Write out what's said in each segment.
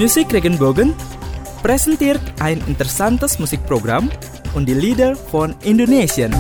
Musik Regenbogen presenteert ein interessantes Musikprogramm und die Lieder von Indonesien.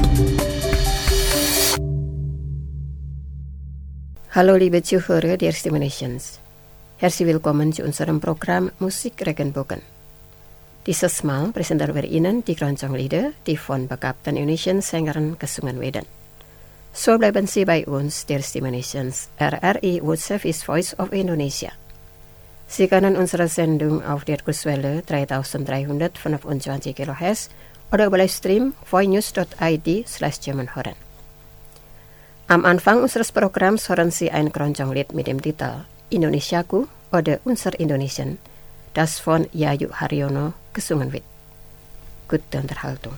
Hallo liebe Zuhörer der Stimme Nations. Herzlich willkommen zu unserem Programm Musik Regenbogen. Dieses Mal präsentieren wir Ihnen die Keroncong-Lieder, die von begabten indonesischen Sängern gesungen werden. So bleiben Sie bei uns, der Stimme Nations, RRI World Service Voice of Indonesia. Sie können unsere Sendung auf der Kurswelle 3325 kHz oder über Livestream voinews.id/German hören. Am Anfang unseres Programms hören Sie ein Keroncong-Lied mit dem Titel Indonesiaku oder Unser Indonesien, das von Yayu Haryono gesungen wird. Gute Unterhaltung.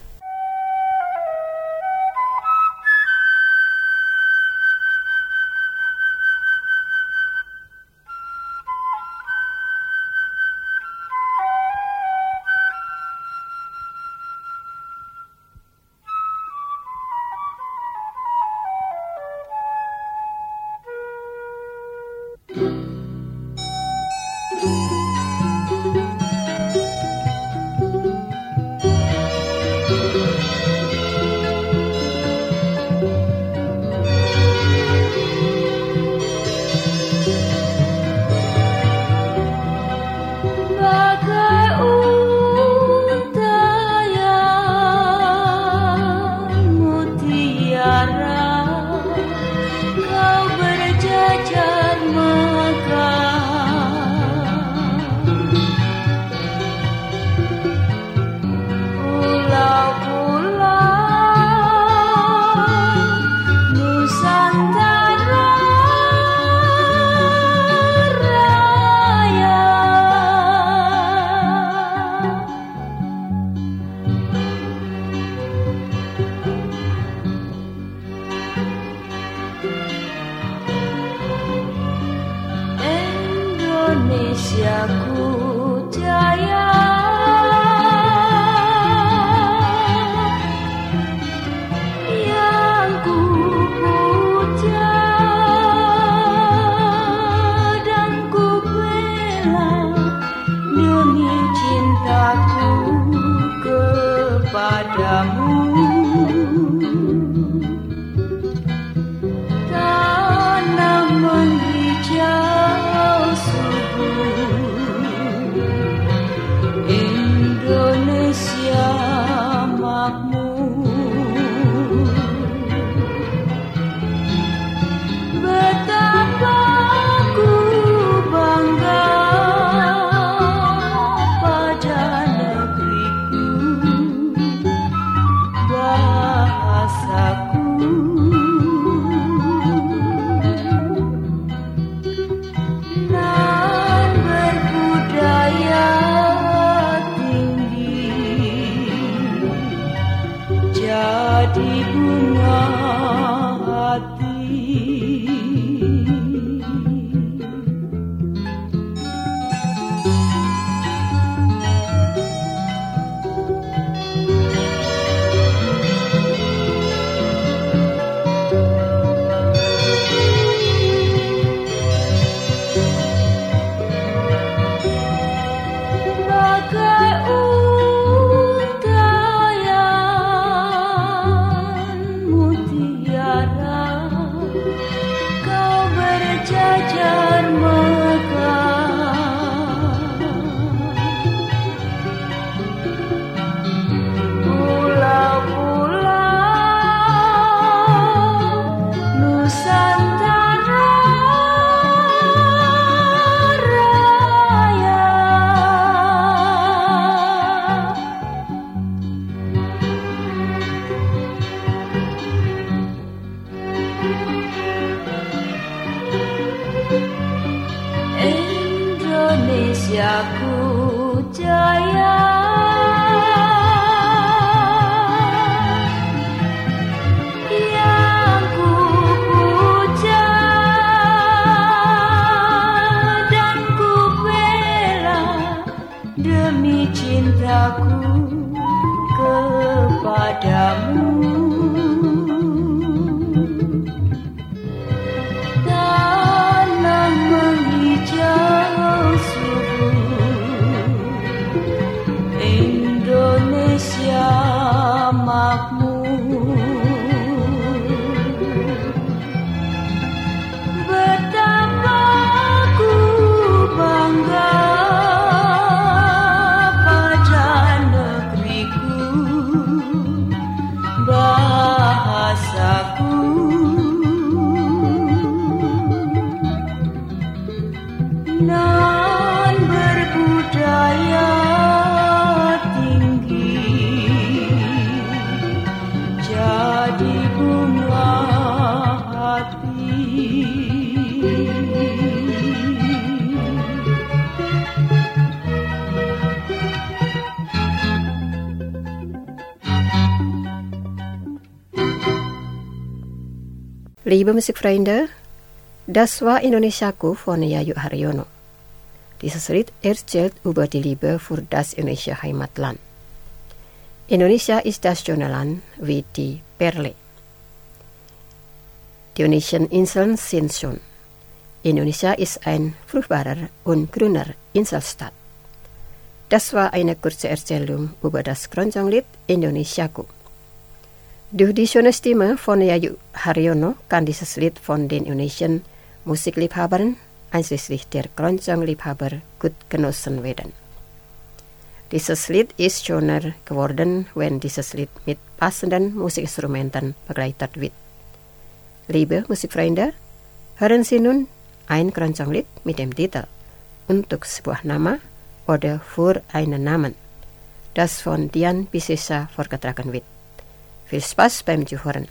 Indonesiaku jaya, yang ku puja dan ku bela demi cintaku kepadamu. Tanah menghijau Indonesia makmur, betapa ku bangga pada negeriku, bahasaku. Nan berbudaya jadi bunga hati. Jajar megah, pulau-pulau Nusantara Raya. Indonesiaku jaya, yang ku puja dan ku bela demi cintaku kepadamu. Tanah menghijau subur nan berbudaya tinggi, jadi bunga hati. Liebe Musikfreunde, das war Indonesiaku von Yayu Haryono. Dieses Lied erzählt über die Liebe für das indonesische Heimatland. Indonesia ist das schöne Land wie die Perle. Die indonesischen Inseln sind schön. Indonesia ist ein fruchtbarer und grüner Inselstaat. Das war eine kurze Erzählung über das Keroncong-Lied Indonesiaku. Durch die schöne Stimme von Yayu Haryono kann dieses Lied von den indonesischen Musikliebhabern, einschließlich der Keroncong-Liebhaber, gut genossen werden. Dieses Lied ist schöner geworden, wenn dieses Lied mit passenden Musikinstrumenten begleitet wird. Liebe Musikfreunde, hören Sie nun ein Keroncong-Lied mit dem Titel Untuk Sebuah Nama oder Für einen Namen, das von Dian Piscesa vorgetragen wird. Viel Spaß beim Zuhören.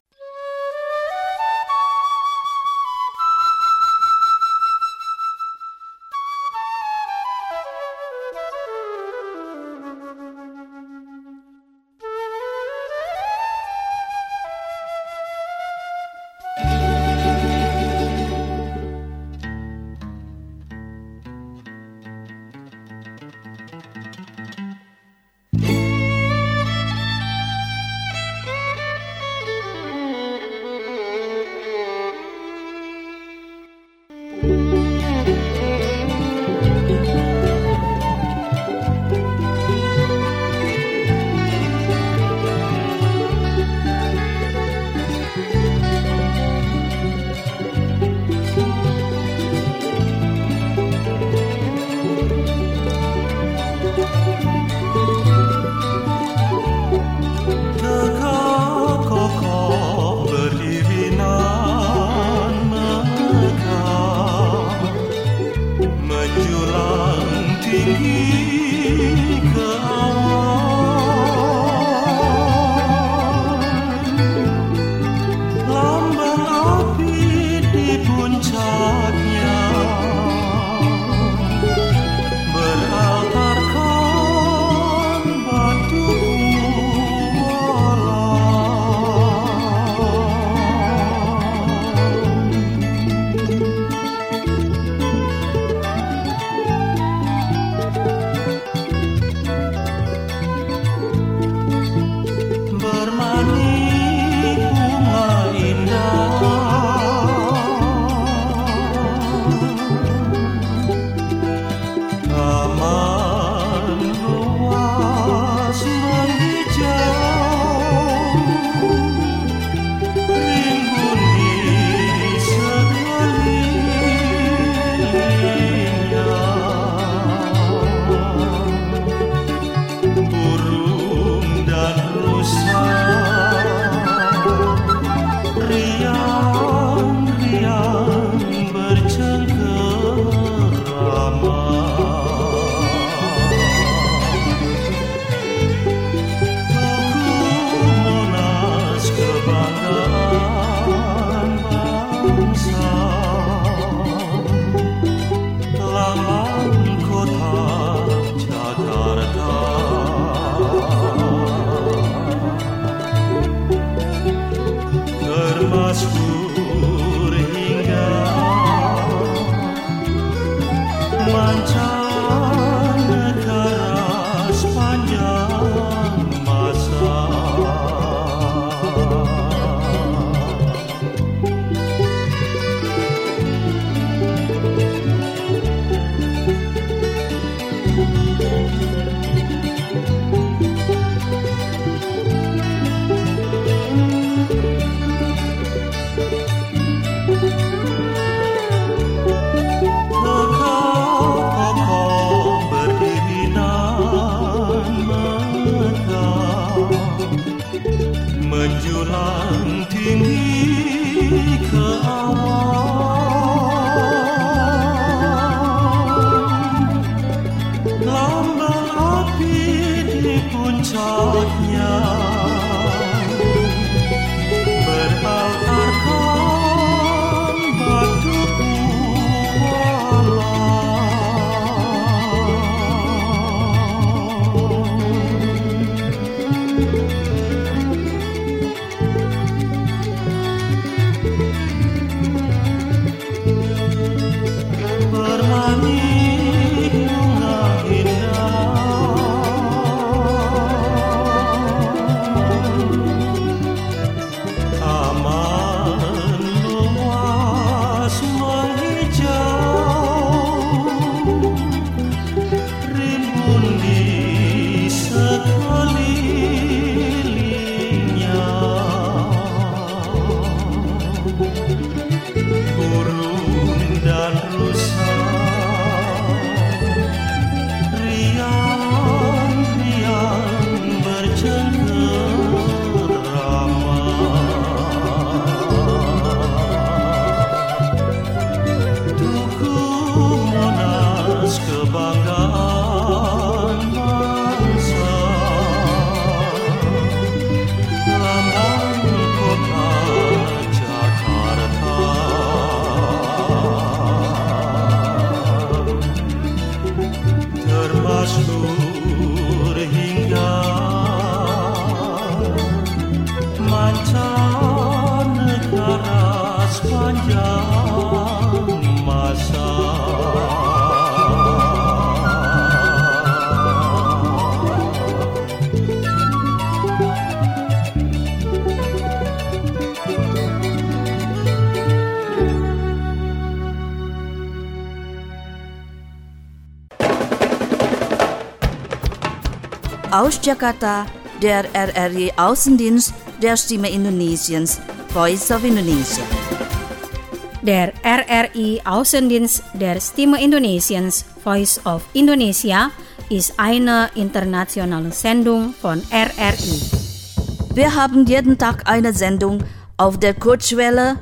Aus Jakarta, der RRI Außendienst der Stimme Indonesiens, Voice of Indonesia. Der RRI Außendienst der Stimme Indonesiens, Voice of Indonesia, ist eine internationale Sendung von RRI. Wir haben jeden Tag eine Sendung auf der Kurzwelle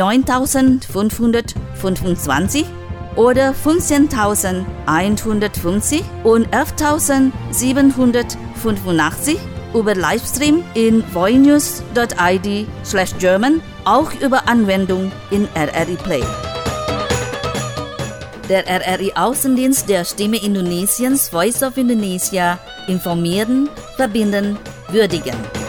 9525 oder 15150 und 11785 über Livestream in voinews.id/German, auch über Anwendung in RRI Play. Der RRI Außendienst der Stimme Indonesiens, Voice of Indonesia, informieren, verbinden, würdigen.